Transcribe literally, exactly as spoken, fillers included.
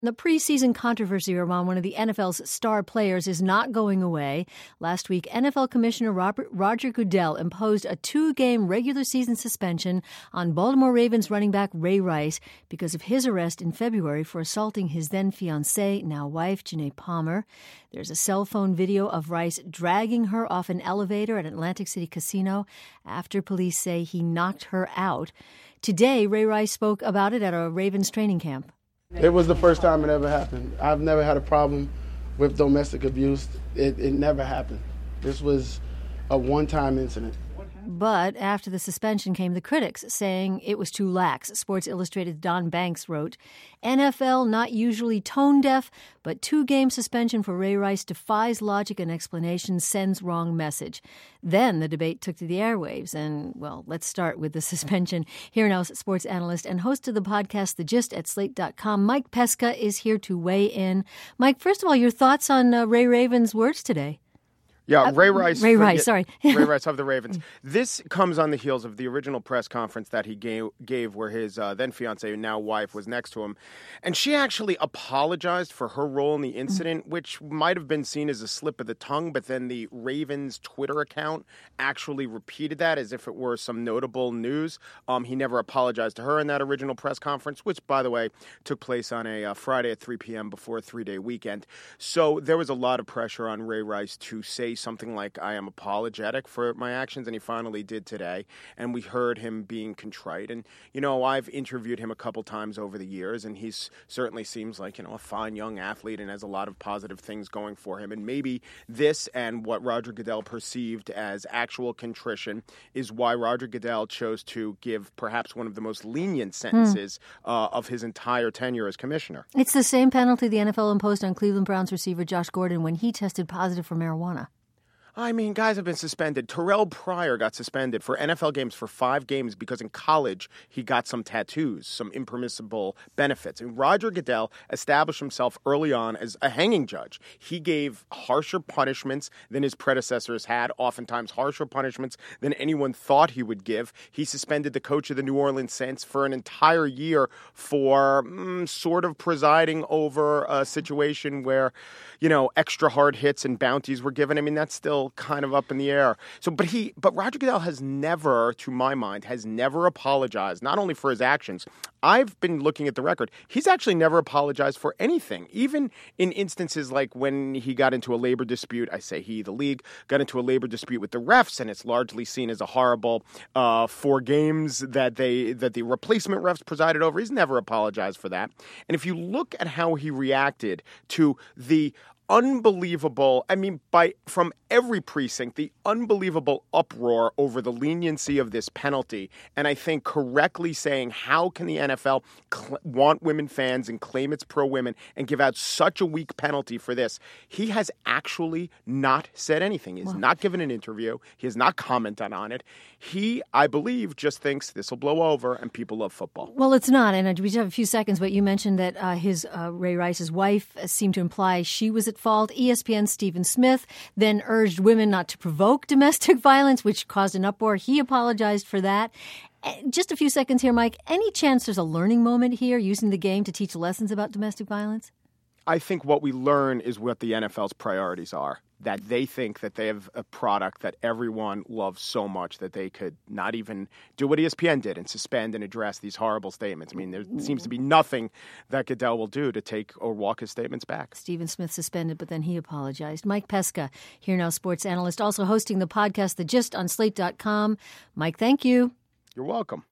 The preseason controversy around one of the N F L's star players is not going away. Last week, N F L Commissioner Robert, Roger Goodell imposed a two-game regular season suspension on Baltimore Ravens running back Ray Rice because of his arrest in February for assaulting his then-fiancée, now wife, Janae Palmer. There's a cell phone video of Rice dragging her off an elevator at Atlantic City Casino after police say he knocked her out. Today, Ray Rice spoke about it at a Ravens training camp. It was the first time it ever happened. I've never had a problem with domestic abuse. It, it never happened. This was a one-time incident. But after the suspension came the critics, saying it was too lax. Sports Illustrated's Don Banks wrote, N F L not usually tone-deaf, but two-game suspension for Ray Rice defies logic and explanation, sends wrong message. Then the debate took to the airwaves. And, well, let's start with the suspension. Here now, sports analyst and host of the podcast The Gist at Slate dot com, Mike Pesca, is here to weigh in. Mike, first of all, your thoughts on uh, Ray Raven's words today? Yeah, Ray Rice. Uh, Ray Rice, sorry. Ray Rice of the Ravens. This comes on the heels of the original press conference that he gave, gave where his uh, then-fiancée, now wife, was next to him. And she actually apologized for her role in the incident, which might have been seen as a slip of the tongue, but then the Ravens Twitter account actually repeated that as if it were some notable news. Um, he never apologized to her in that original press conference, which, by the way, took place on a uh, Friday at three p.m. before a three-day weekend. So there was a lot of pressure on Ray Rice to say something like, I am apologetic for my actions, and he finally did today. And we heard him being contrite. And, you know, I've interviewed him a couple times over the years, and he certainly seems like, you know, a fine young athlete and has a lot of positive things going for him. And maybe this and what Roger Goodell perceived as actual contrition is why Roger Goodell chose to give perhaps one of the most lenient sentences mm. uh, of his entire tenure as commissioner. It's the same penalty the N F L imposed on Cleveland Browns receiver Josh Gordon when he tested positive for marijuana. I mean, guys have been suspended. Terrell Pryor got suspended for N F L games for five games because in college he got some tattoos, some impermissible benefits. And Roger Goodell established himself early on as a hanging judge. He gave harsher punishments than his predecessors had, oftentimes harsher punishments than anyone thought he would give. He suspended the coach of the New Orleans Saints for an entire year for mm, sort of presiding over a situation where, you know, extra hard hits and bounties were given. I mean, that's still kind of up in the air. So, but he, but Roger Goodell has never, to my mind, has never apologized, not only for his actions. I've been looking at the record. He's actually never apologized for anything, even in instances like when he got into a labor dispute. I say he, the league, got into a labor dispute with the refs, and it's largely seen as a horrible uh, four games that they that the replacement refs presided over. He's never apologized for that. And if you look at how he reacted to the unbelievable, I mean, by from every precinct, the unbelievable uproar over the leniency of this penalty. And I think correctly saying, how can the N F L cl- want women fans and claim it's pro-women and give out such a weak penalty for this? He has actually not said anything. He has wow. not given an interview. He has not commented on it. He, I believe, just thinks this will blow over and people love football. Well, it's not. And we just have a few seconds, but you mentioned that uh, his uh, Ray Rice's wife seemed to imply she was at fault. E S P N's Stephen Smith then urged women not to provoke domestic violence, which caused an uproar. He apologized for that. Just a few seconds here, Mike. Any chance there's a learning moment here, using the game to teach lessons about domestic violence? I think what we learn is what the N F L's priorities are, that they think that they have a product that everyone loves so much that they could not even do what E S P N did and suspend and address these horrible statements. I mean, there seems to be nothing that Goodell will do to take or walk his statements back. Stephen Smith suspended, but then he apologized. Mike Pesca, here now sports analyst, also hosting the podcast The Gist on Slate dot com. Mike, thank you. You're welcome.